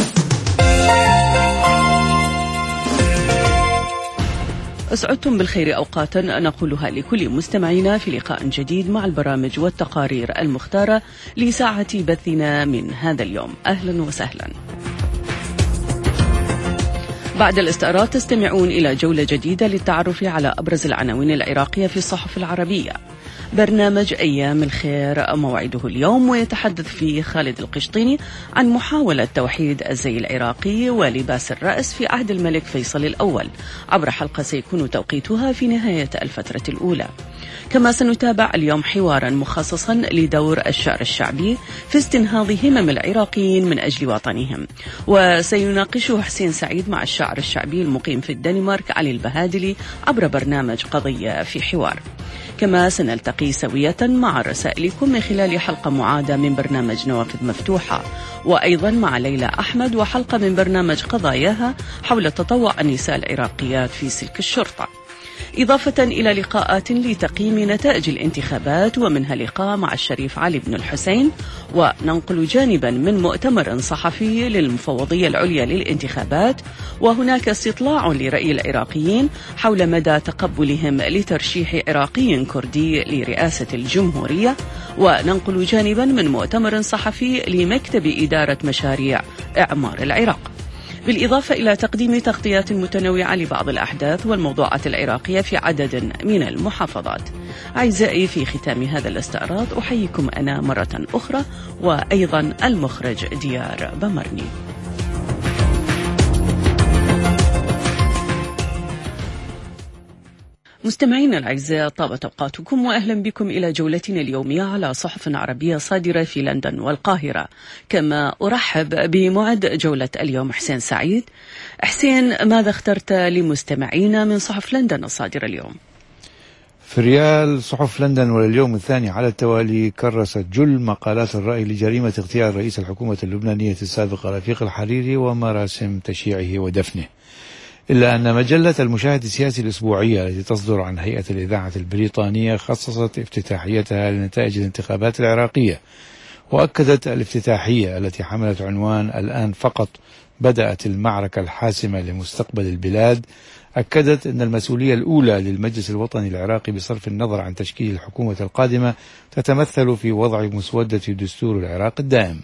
أسعدتم بالخير أوقاتا نقولها لكل مستمعينا في لقاء جديد مع البرامج والتقارير المختارة لساعة بثنا من هذا اليوم. أهلا وسهلا. بعد الاستعراض تستمعون إلى جولة جديدة للتعرف على أبرز العناوين العراقية في الصحف العربية. برنامج أيام الخير موعده اليوم، ويتحدث فيه خالد القشطيني عن محاولة توحيد الزي العراقي ولباس الرأس في عهد الملك فيصل الأول عبر حلقة سيكون توقيتها في نهاية الفترة الأولى. كما سنتابع اليوم حوارا مخصصا لدور الشعر الشعبي في استنهاض همم العراقيين من أجل وطنهم، وسيناقشه حسين سعيد مع الشاعر الشعبي المقيم في الدنمارك علي البهادلي عبر برنامج قضية في حوار. كما سنلتقي سوية مع رسائلكم من خلال حلقة معادة من برنامج نوافذ مفتوحة، وأيضا مع ليلى أحمد وحلقة من برنامج قضاياها حول تطوع النساء العراقيات في سلك الشرطة، إضافة إلى لقاءات لتقييم نتائج الانتخابات، ومنها لقاء مع الشريف علي بن الحسين. وننقل جانبا من مؤتمر صحفي للمفوضية العليا للانتخابات، وهناك استطلاع لرأي العراقيين حول مدى تقبلهم لترشيح عراقي كردي لرئاسة الجمهورية. وننقل جانبا من مؤتمر صحفي لمكتب إدارة مشاريع إعمار العراق، بالإضافة إلى تقديم تغطيات متنوعة لبعض الأحداث والموضوعات العراقية في عدد من المحافظات. أعزائي، في ختام هذا الاستعراض أحييكم أنا مرة أخرى، وأيضا المخرج ديار بمرني. مستمعينا الأعزاء، طابت أوقاتكم وأهلا بكم إلى جولتنا اليومية على صحف عربية صادرة في لندن والقاهرة. كما أرحب بمعد جولة اليوم حسين سعيد. حسين، ماذا اخترت لمستمعينا من صحف لندن الصادرة اليوم؟ في ريال صحف لندن ولليوم الثاني على التوالي كرست جل مقالات الرأي لجريمة اغتيال رئيس الحكومة اللبنانية السابق رفيق الحريري ومراسم تشييعه ودفنه، إلا أن مجلة المشاهد السياسي الأسبوعية التي تصدر عن هيئة الإذاعة البريطانية خصصت افتتاحيتها لنتائج الانتخابات العراقية، وأكدت الافتتاحية التي حملت عنوان الآن فقط بدأت المعركة الحاسمة لمستقبل البلاد، أكدت أن المسؤولية الأولى للمجلس الوطني العراقي بصرف النظر عن تشكيل الحكومة القادمة تتمثل في وضع مسودة دستور العراق الدائم.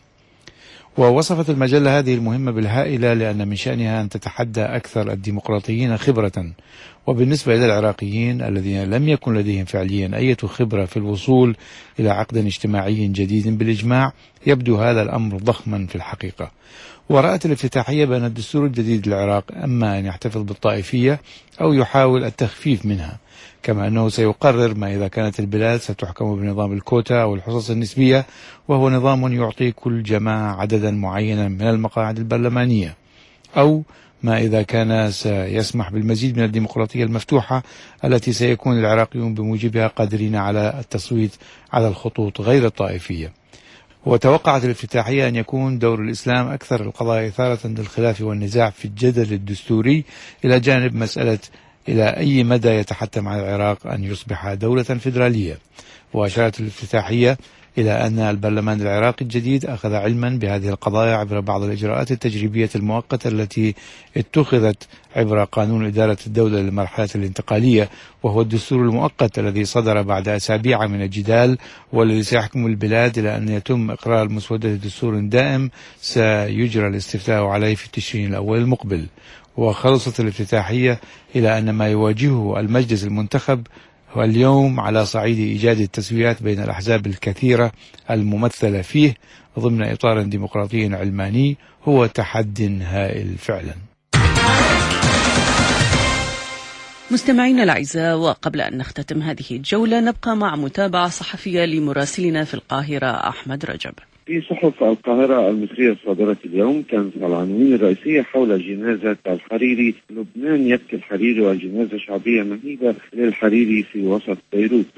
ووصفت المجلة هذه المهمة بالهائلة لأن من شأنها أن تتحدى أكثر الديمقراطيين خبرة، وبالنسبة إلى العراقيين الذين لم يكن لديهم فعليا أي خبرة في الوصول إلى عقد اجتماعي جديد بالإجماع، يبدو هذا الأمر ضخما في الحقيقة. ورأت الافتتاحية بأن الدستور الجديد للعراق أما أن يحتفظ بالطائفية أو يحاول التخفيف منها، كما أنه سيقرر ما إذا كانت البلاد ستحكم بنظام الكوتا أو الحصص النسبية، وهو نظام يعطي كل جماعة عددا معينا من المقاعد البرلمانية، أو ما إذا كان سيسمح بالمزيد من الديمقراطية المفتوحة التي سيكون العراقيون بموجبها قادرين على التصويت على الخطوط غير الطائفية. وتوقعت الافتتاحية أن يكون دور الإسلام أكثر القضايا إثارة للخلاف والنزاع في الجدل الدستوري، إلى جانب مسألة إلى أي مدى يتحتم على العراق أن يصبح دولة فيدرالية. وأشارت الافتتاحية إلى أن البرلمان العراقي الجديد أخذ علما بهذه القضايا عبر بعض الإجراءات التجريبية المؤقتة التي اتخذت عبر قانون إدارة الدولة للمرحلة الانتقالية، وهو الدستور المؤقت الذي صدر بعد أسابيع من الجدال والذي سيحكم البلاد إلى أن يتم إقرار مسودة دستور دائم سيجرى الاستفتاء عليه في تشرين الأول المقبل. وخلصت الافتتاحية إلى أن ما يواجهه المجلس المنتخب واليوم على صعيد إيجاد التسويات بين الأحزاب الكثيرة الممثلة فيه ضمن إطار ديمقراطي علماني هو تحد هائل فعلا. مستمعينا الأعزاء، وقبل أن نختتم هذه الجولة نبقى مع متابعة صحفية لمراسلنا في القاهرة أحمد رجب. في صحف القاهرة المصرية الصادرة اليوم كانت العناوين الرئيسية حول جنازة الحريري. لبنان يبكي الحريري والجنازة شعبية مهيبة للحريري في وسط بيروت،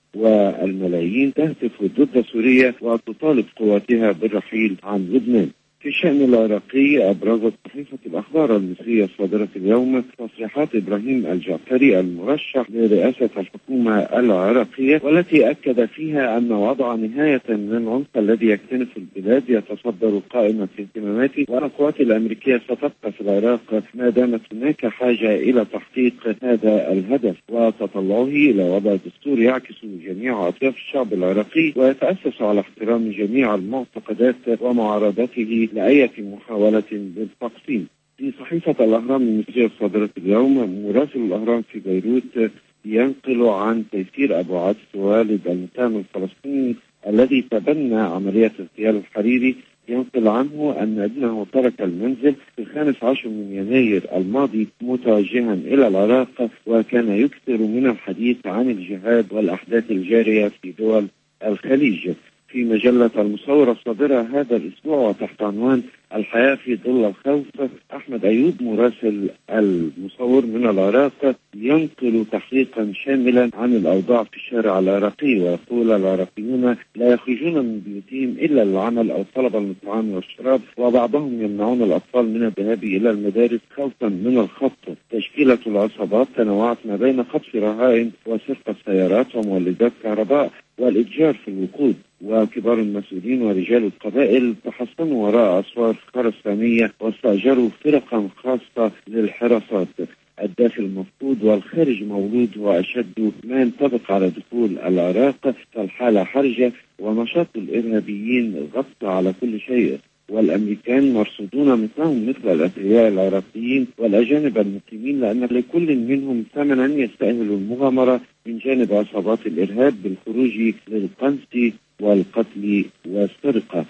والملايين تهتف ضد سوريا وتطالب قواتها بالرحيل عن لبنان. في الشأن العراقي أبرزت صحيفة الأخبار المصرية الصادرة اليوم تصريحات إبراهيم الجعفري المرشح لرئاسة الحكومة العراقية، والتي أكد فيها أن وضع نهاية من العنف الذي يكتنف البلاد يتصدر قائمة اهتماماته، وأن القوات الأمريكية ستبقى في العراق ما دامت هناك حاجة إلى تحقيق هذا الهدف، وتطلعه إلى وضع دستور يعكس جميع أطياف الشعب العراقي ويتأسس على احترام جميع المعتقدات ومعارضته لأية محاولة للتقسيم. في صحيفة الأهرام المصرية الصادرة اليوم مراسل الأهرام في بيروت ينقل عن تيسير أبو عدس والد المتهم الفلسطيني الذي تبنى عملية اغتيال الحريري، ينقل عنه أن ابنه ترك المنزل في 15 من يناير الماضي متوجها إلى العراق، وكان يكثر من الحديث عن الجهاد والأحداث الجارية في دول الخليج. في مجلة المصورة الصادرة هذا الأسبوع وتحت عنوان الحياة في ظل الخوف، أحمد أيوب مراسل المصور من العراق ينقل تحقيقا شاملا عن الأوضاع في الشارع العراقي، ويقول العراقيون لا يخرجون من بيوتهم إلا للعمل أو طلبا للطعام والشراب، وبعضهم يمنعون الأطفال من الذهاب إلى المدارس خوفا من الخطف. تشكيلة العصابات تنوعت ما بين خطف رهائن وسرقة سيارات ومولدات كهرباء والإتجار في الوقود، وكبار المسؤولين ورجال القبائل تحصنوا وراء أسوار خرسانية واستأجروا فرقا خاصة للحراسات. الداخل مفقود والخارج مولود، وأشد ما ينطبق على دخول العراق، فالحالة حرجة ونشاط الإرهابيين غطى على كل شيء، والأمريكان مرصودون مثلهم مثل الأثرياء العراقيين والأجانب المقيمين، لأن لكل منهم ثمنا يستأهل المغامرة من جانب عصابات الإرهاب بالخروج للقنص والقتل والسرقة.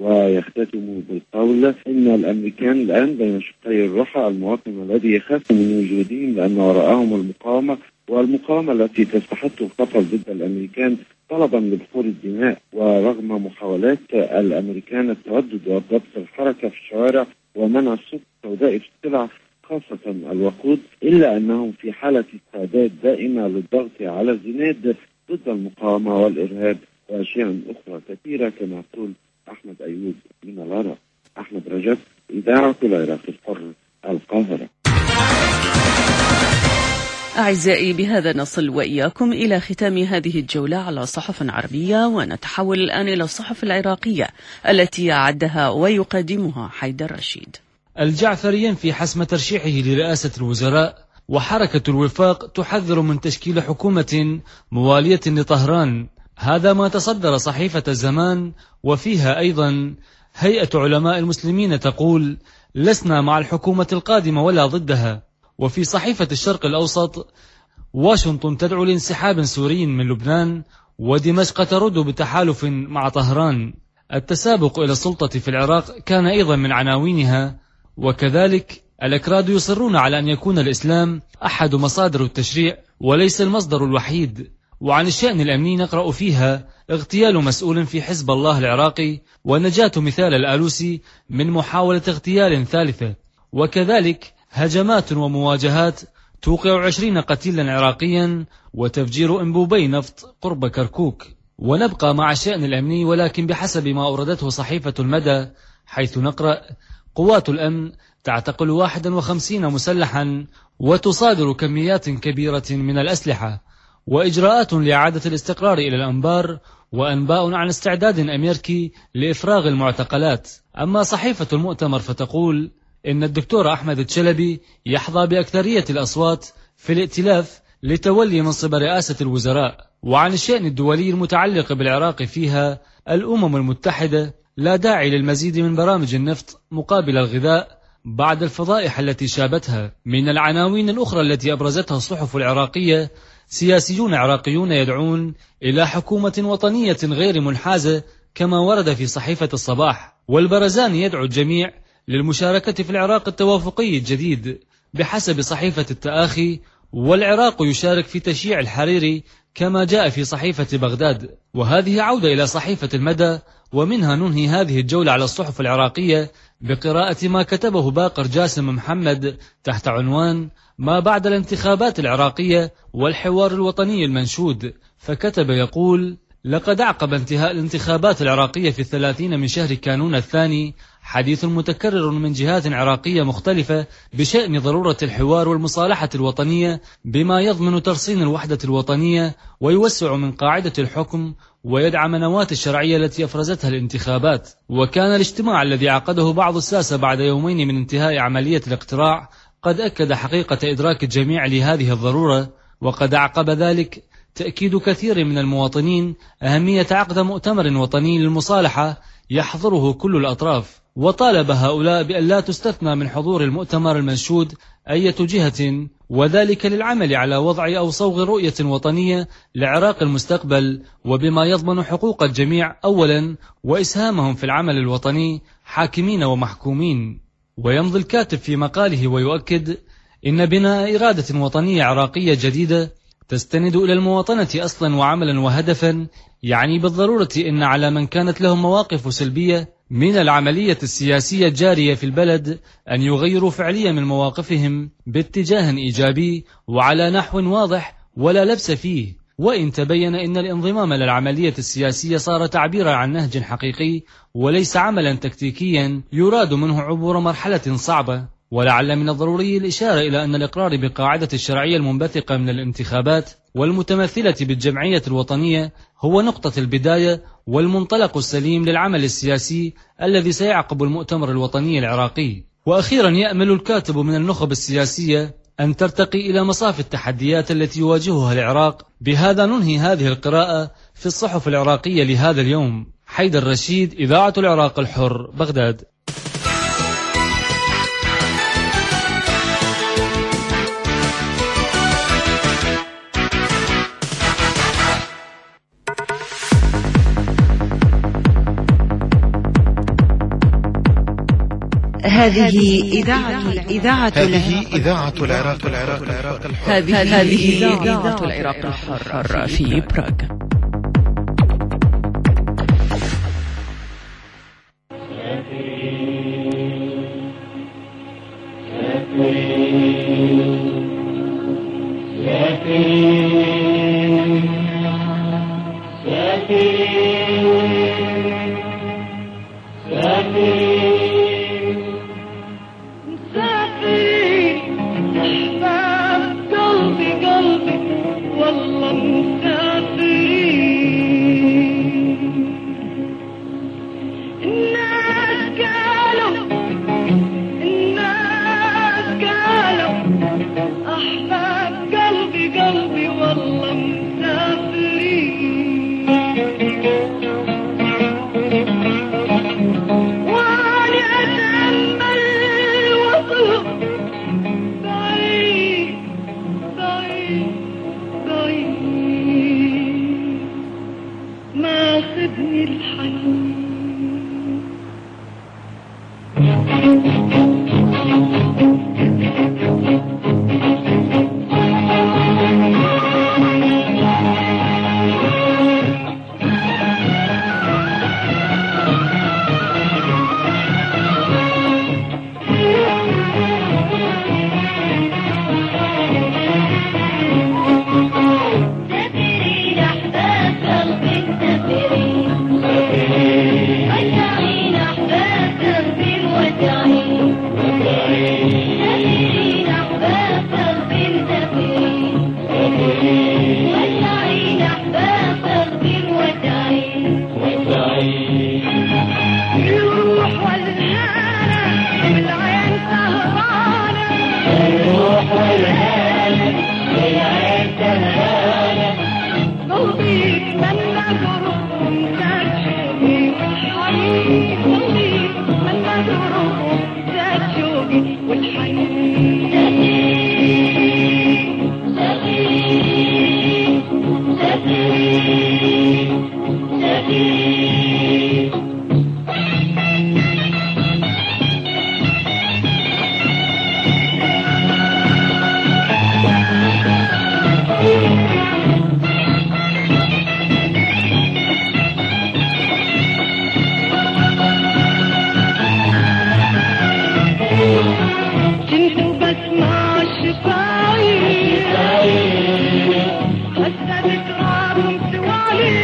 ويختتم بالقول إن الأمريكان الآن بين شقي الرحى، المواطن الذي يخاف من وجودهم لأن وراءهم المقاومة، والمقاومة التي تستحث القتل ضد الأمريكان طلبا لبخور الدماء، ورغم محاولات الأمريكان التودد وضبط الحركة في الشوارع ومنع السوق السوداء في السلع خاصة الوقود، إلا أنهم في حالة استعداد دائمة للضغط على الزناد ضد المقاومة والإرهاب وأشياء أخرى كثيرة، كما يقول أحمد أيوب من العراق. أحمد رجب، إذاعة العراق الحر، القاهرة. أعزائي، بهذا نصل وإياكم إلى ختام هذه الجولة على صحف عربية، ونتحول الآن إلى الصحف العراقية التي أعدها ويقدمها حيدر رشيد. الجعفري ينفي حسم ترشيحه لرئاسة الوزراء، وحركة الوفاق تحذر من تشكيل حكومة موالية لطهران. هذا ما تصدر صحيفة الزمان، وفيها أيضا هيئة علماء المسلمين تقول لسنا مع الحكومة القادمة ولا ضدها. وفي صحيفة الشرق الأوسط واشنطن تدعو لانسحاب سوري من لبنان، ودمشق ترد بتحالف مع طهران. التسابق إلى السلطة في العراق كان أيضا من عناوينها، وكذلك الأكراد يصرون على أن يكون الإسلام أحد مصادر التشريع وليس المصدر الوحيد. وعن الشأن الأمني نقرأ فيها اغتيال مسؤول في حزب الله العراقي، ونجاة مثال الآلوسي من محاولة اغتيال ثالثة، وكذلك هجمات ومواجهات توقع 20 قتيلا عراقيا وتفجير أنبوبي نفط قرب كركوك. ونبقى مع الشأن الأمني، ولكن بحسب ما أوردته صحيفة المدى، حيث نقرأ قوات الأمن تعتقل 51 مسلحا وتصادر كميات كبيرة من الأسلحة، وإجراءات لإعادة الاستقرار إلى الأنبار، وأنباء عن استعداد أمريكي لإفراغ المعتقلات. أما صحيفة المؤتمر فتقول إن الدكتور أحمد الشلبي يحظى بأكثرية الأصوات في الائتلاف لتولي منصب رئاسة الوزراء. وعن الشأن الدولي المتعلق بالعراق فيها الأمم المتحدة لا داعي للمزيد من برامج النفط مقابل الغذاء بعد الفضائح التي شابتها. من العناوين الأخرى التي أبرزتها الصحف العراقية سياسيون عراقيون يدعون إلى حكومة وطنية غير منحازة كما ورد في صحيفة الصباح، والبرزاني يدعو الجميع للمشاركة في العراق التوافقي الجديد بحسب صحيفة التآخي، والعراق يشارك في تشييع الحريري كما جاء في صحيفة بغداد. وهذه عودة إلى صحيفة المدى، ومنها ننهي هذه الجولة على الصحف العراقية بقراءة ما كتبه باقر جاسم محمد تحت عنوان ما بعد الانتخابات العراقية والحوار الوطني المنشود. فكتب يقول: لقد أعقب انتهاء الانتخابات العراقية في 30 من شهر كانون الثاني حديث متكرر من جهات عراقية مختلفة بشأن ضرورة الحوار والمصالحة الوطنية بما يضمن ترسين الوحدة الوطنية ويوسع من قاعدة الحكم ويدعم نواة الشرعية التي أفرزتها الانتخابات. وكان الاجتماع الذي عقده بعض الساسة بعد يومين من انتهاء عملية الاقتراع قد أكد حقيقة إدراك الجميع لهذه الضرورة، وقد أعقب ذلك تأكيد كثير من المواطنين أهمية عقد مؤتمر وطني للمصالحة يحضره كل الأطراف. وطالب هؤلاء بأن لا تستثنى من حضور المؤتمر المنشود أي جهة، وذلك للعمل على وضع أو صوغ رؤية وطنية لعراق المستقبل وبما يضمن حقوق الجميع أولا وإسهامهم في العمل الوطني حاكمين ومحكومين. ويمضي الكاتب في مقاله ويؤكد إن بناء إرادة وطنية عراقية جديدة تستند إلى المواطنة أصلا وعملا وهدفا، يعني بالضرورة إن على من كانت لهم مواقف سلبية من العملية السياسية الجارية في البلد أن يغيروا فعليا من مواقفهم باتجاه إيجابي وعلى نحو واضح ولا لبس فيه. وإن تبين أن الانضمام للعملية السياسية صار تعبيرا عن نهج حقيقي وليس عملا تكتيكيا يراد منه عبور مرحلة صعبة. ولعل من الضروري الإشارة إلى أن الإقرار بقاعدة الشرعية المنبثقة من الانتخابات والمتمثلة بالجمعية الوطنية هو نقطة البداية والمنطلق السليم للعمل السياسي الذي سيعقب المؤتمر الوطني العراقي. وأخيرا يأمل الكاتب من النخب السياسية أن ترتقي إلى مصاف التحديات التي يواجهها العراق. بهذا ننهي هذه القراءة في الصحف العراقية لهذا اليوم. حيدر رشيد، إذاعة العراق الحر، بغداد. هذه إذاعة العراق الحر في براغ. اسمع الشفايف حتى ذكراهم توالي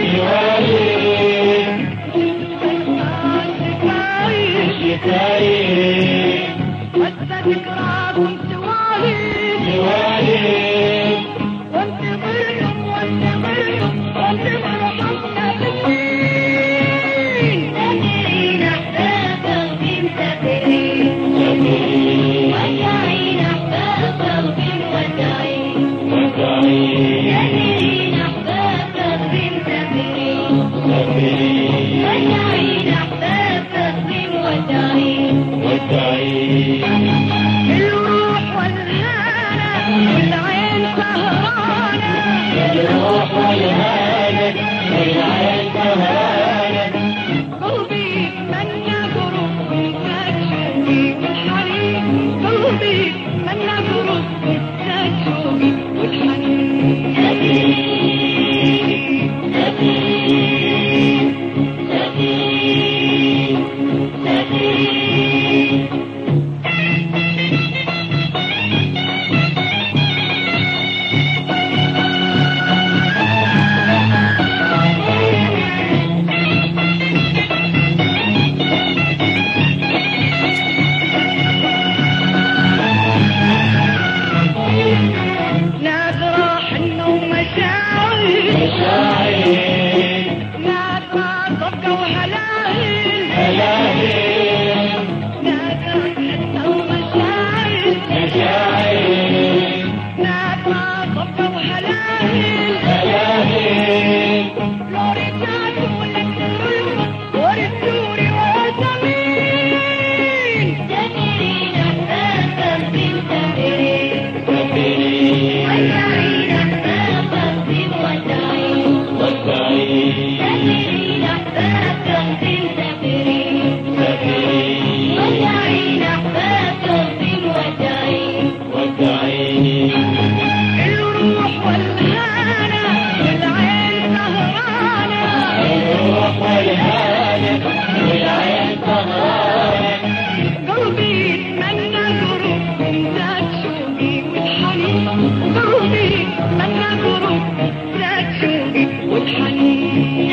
اسمع الشفايف حتى ذكراهم توالي وانتظرهم حمنا بالدين سفرين أحباب الدين سفرين وداعين أحباب الدين وداعين سفرين أحباب الدين سفرين وداعين أحباب الدين وداعين الروح والهانة والعين سهرانة الروح والهانة والعين سهرانة قلبي من يغرب تشوقي والحنين قلبي من يغرب تشوقي والحنين سفين سفين سفين نادرة حنة ومشاعر نادرة ضبطة وهلاهل نادرة حنة ومشاعر نادرة ضبطة وهلاهل لو رجعت ولك ورسولي وزمين سفرين أحباب الدين سفرين وداعين أحباب الدين وداعين سفرين أحباب الدين سفرين وداعين أحباب الدين وداعين الروح والهانة والعين سهرانة الروح والهانة والعين سهرانة قلبي من يغرب ذات شوقي والحنين قلبي من يغرب ذات شوقي والحنين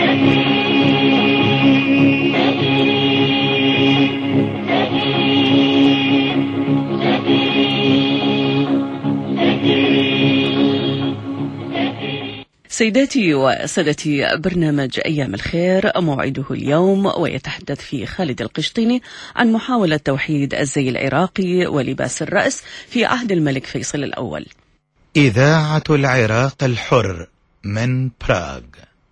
سيداتي وسادتي، برنامج أيام الخير موعده اليوم، ويتحدث فيه خالد القشطيني عن محاولة توحيد الزي العراقي ولباس الرأس في عهد الملك فيصل الأول. إذاعة العراق الحر من براغ.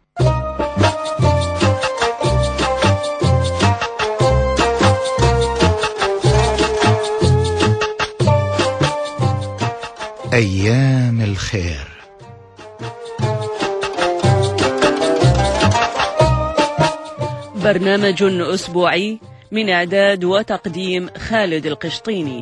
أيام الخير. برنامج أسبوعي من إعداد وتقديم خالد القشطيني.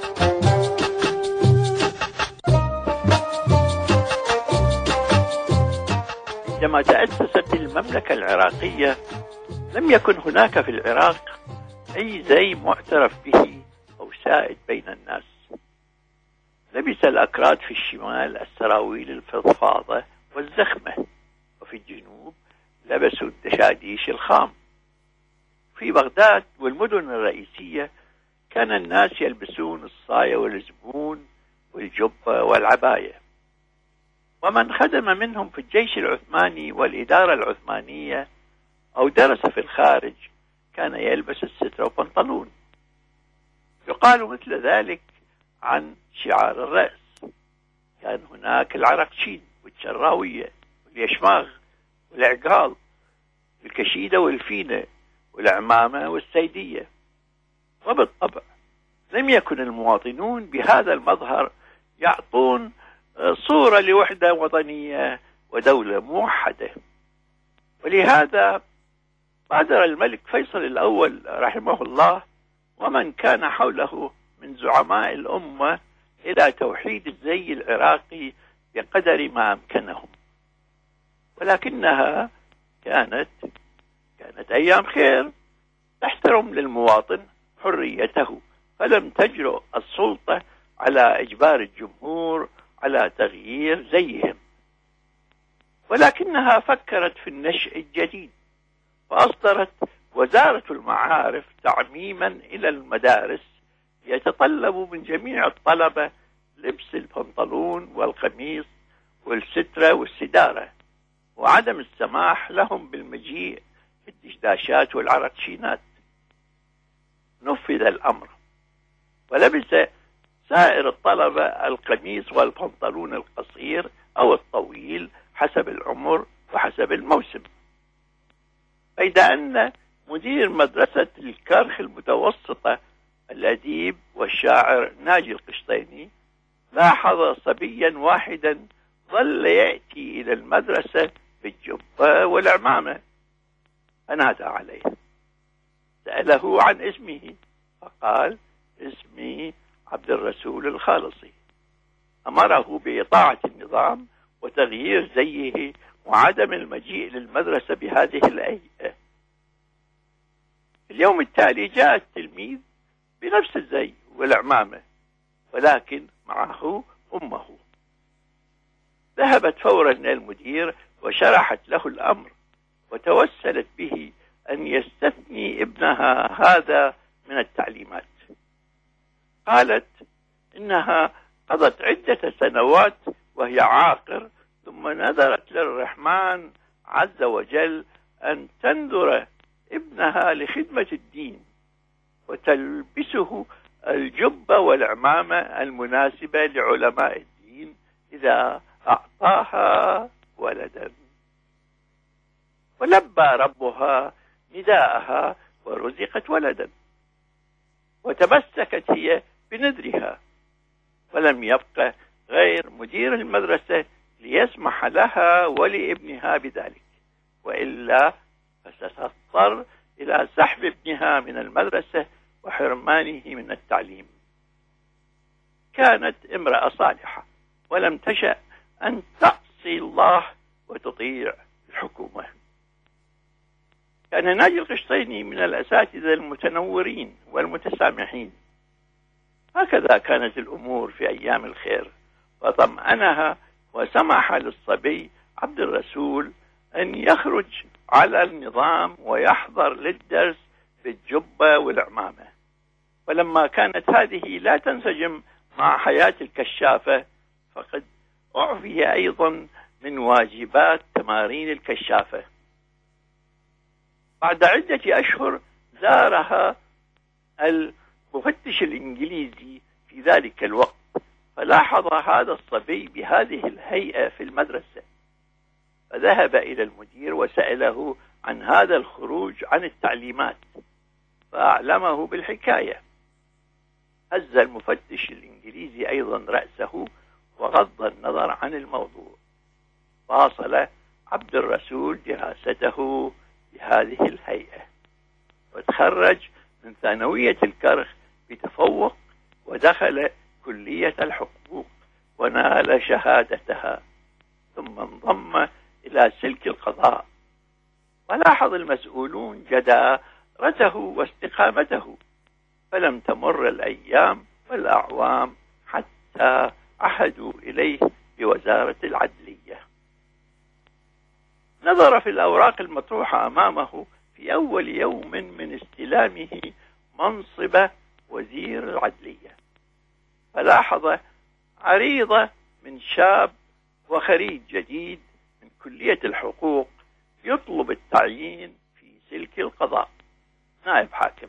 عندما تأسست المملكة العراقية لم يكن هناك في العراق أي زي معترف به أو سائد بين الناس. لبس الأكراد في الشمال السراويل الفضفاضة والزخمة، وفي الجنوب لبسوا الدشاديش الخام. في بغداد والمدن الرئيسية كان الناس يلبسون الصاية والزبون والجبة والعباية. ومن خدم منهم في الجيش العثماني والإدارة العثمانية أو درس في الخارج كان يلبس السترة وبنطلون. يقال مثل ذلك عن شعار الرأس. كان هناك العرقشين والشراوية واليشماغ والعقال والكشيدة والفينة والعمامة والسيدية. وبالطبع لم يكن المواطنون بهذا المظهر يعطون صورة لوحدة وطنية ودولة موحدة. ولهذا بادر الملك فيصل الأول رحمه الله ومن كان حوله من زعماء الأمة إلى توحيد الزي العراقي بقدر ما أمكنهم. ولكنها كانت أيام خير تحترم للمواطن حريته، فلم تجرؤ السلطة على إجبار الجمهور على تغيير زيهم، ولكنها فكرت في النشء الجديد، فأصدرت وزارة المعارف تعميما إلى المدارس يتطلب من جميع الطلبة لبس البنطلون والقميص والسترة والسدارة، وعدم السماح لهم بالمجيء بالدشداشات والعرقشينات. نفذ الأمر، ولبس سائر الطلبة القميص والبنطلون القصير أو الطويل حسب العمر وحسب الموسم، بيد أن مدير مدرسة الكرخ المتوسطة الأديب والشاعر ناجي القشطيني لاحظ صبيا واحدا ظل يأتي إلى المدرسة بالجبة والعمامة، فنادى عليه، سأله عن اسمه فقال: اسمي عبد الرسول الخالصي. أمره بإطاعة النظام وتغيير زيه وعدم المجيء للمدرسة بهذه الهيئة. اليوم التالي جاء التلميذ بنفس الزي والعمامة، ولكن معه أمه. ذهبت فورا إلى المدير وشرحت له الأمر، وتوسلت به أن يستثني ابنها هذا من التعليمات. قالت إنها قضت عدة سنوات وهي عاقر، ثم نذرت للرحمن عز وجل أن تنذر ابنها لخدمة الدين وتلبسه الجبة والعمامة المناسبة لعلماء الدين إذا أعطاها ولدا. ولبى ربها نداءها ورزقت ولدا، وتمسكت هي بنذرها، ولم يبق غير مدير المدرسة ليسمح لها ولابنها بذلك، وإلا فستضطر إلى سحب ابنها من المدرسة وحرمانه من التعليم. كانت امرأة صالحة ولم تشأ أن تعصي الله وتطيع الحكومة. كان ناجي القشطيني من الأساتذة المتنورين والمتسامحين. هكذا كانت الأمور في أيام الخير، وطمأنها وسمح للصبي عبد الرسول أن يخرج على النظام ويحضر للدرس بالجبة والعمامة. ولما كانت هذه لا تنسجم مع حياة الكشافة، فقد أعفي أيضا من واجبات تمارين الكشافة. بعد عدة أشهر زارها المفتش الإنجليزي في ذلك الوقت، فلاحظ هذا الصبي بهذه الهيئة في المدرسة، فذهب إلى المدير وسأله عن هذا الخروج عن التعليمات، فأعلمه بالحكاية. هز المفتش الإنجليزي أيضا رأسه وغض النظر عن الموضوع. واصل عبد الرسول دراسته بهذه الهيئة، وتخرج من ثانوية الكرخ بتفوق، ودخل كلية الحقوق ونال شهادتها، ثم انضم إلى سلك القضاء. ولاحظ المسؤولون جدارته واستقامته، فلم تمر الأيام والأعوام حتى عهدوا إليه بوزارة العدلية. نظر في الأوراق المطروحة أمامه في أول يوم من استلامه منصب وزير العدلية، فلاحظ عريضة من شاب وخريج جديد من كلية الحقوق يطلب التعيين في سلك القضاء نائب حاكم.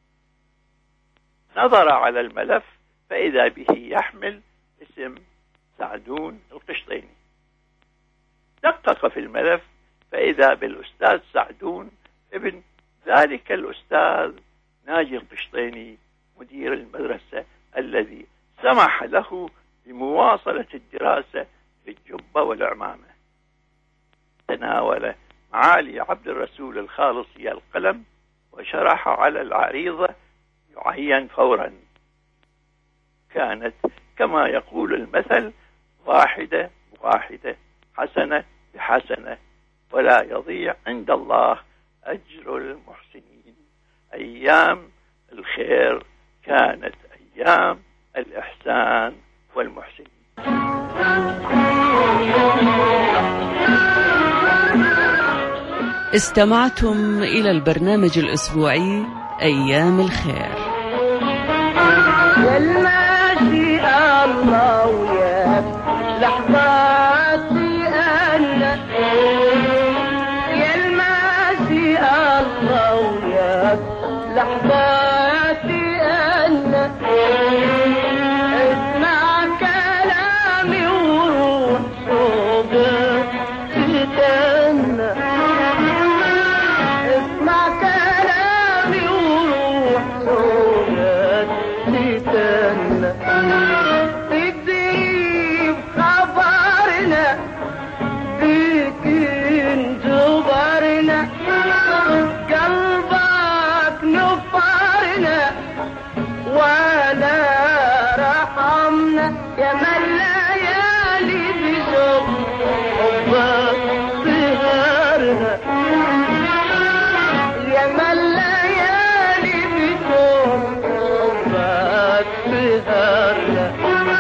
نظر على الملف فإذا به يحمل اسم سعدون القشطيني. دقق في الملف فإذا بالأستاذ سعدون ابن ذلك الأستاذ ناجي القشطيني مدير المدرسة الذي سمح له بمواصلة الدراسة بالجبة والعمامة. تناول معالي عبد الرسول الخالصي القلم وشرح على العريضة يعين فورا. كانت كما يقول المثل: واحدة بواحدة، حسنة بحسنة، ولا يضيع عند الله أجر المحسنين. أيام الخير كانت أيام الإحسان والمحسنين. استمعتم إلى البرنامج الأسبوعي أيام الخير. يا الماشي الله وياك لحظاتي أنا، يا الماشي الله وياك لحظاتي أنا، اسمع كلامي وروح صوبك تتأنى، اسمع كلامي وروح صوبك تتأنى، تدري بخبرنا بيك انجبرنا، قلبك نفرنا ولا رحمنا، يا من ليالي بشوق حبك سهرنا، يا من ليالي بشوق حبك سهرنا.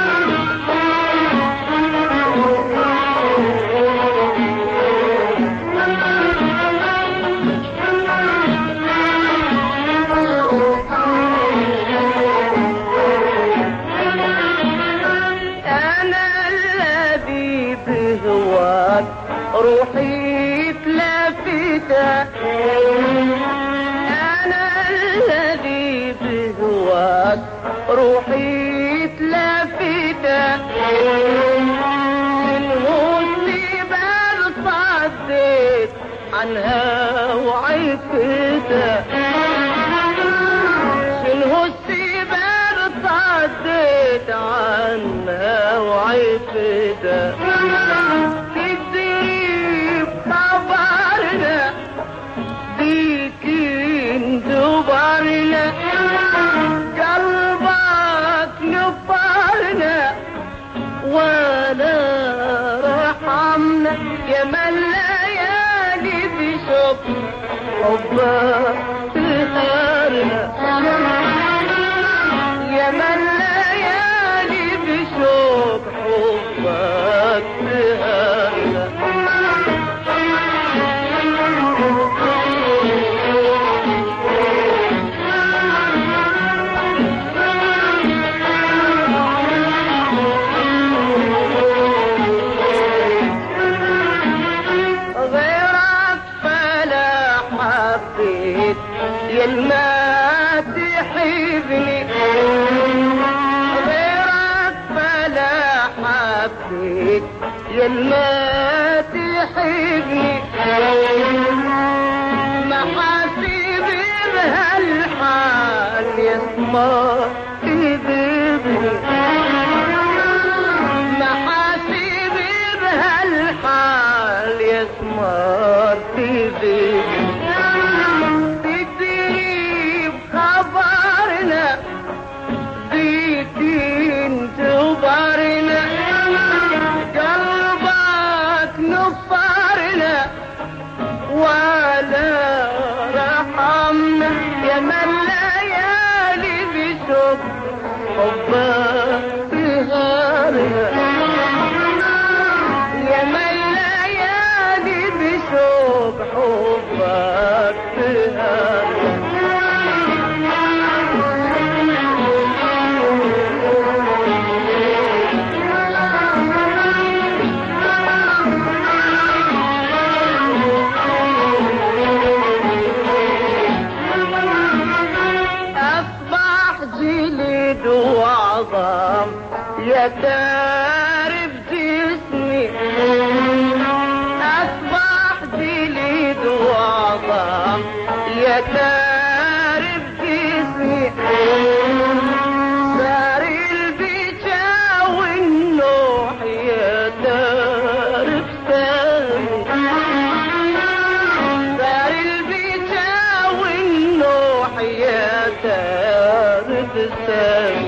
روحي تلفتها، أنا الذي بهواك روحي تلفتها، شنو السبب صديت عنها وعفتها، شنو السبب صديت عنها وعفتها، بيك انتظرنا قلبك نفرنا ولا رحمنا، يا من ليالي بشوق حبك سهرنا، يا من ليالي بشوق حبك سهرنا. يا الما تحبني غيرك فلا حبيت، يا الما تحبني ما حاسب بهالحال يسمع تذبني، ما حاسب بهالحال يسمع تذبني، خبرنا بيك انتظرنا قلبك نفرنا ولا رحمنا، يا من ليالي بشوق حبك سهرنا، يا من ليالي بشوق حبك سهرنا. وعظام يتارب جسمي، أصبح جليد وعظام يتارب جسمي، صار البكا والنوح يتارب سامي، صار البكا والنوح يتارب سامي،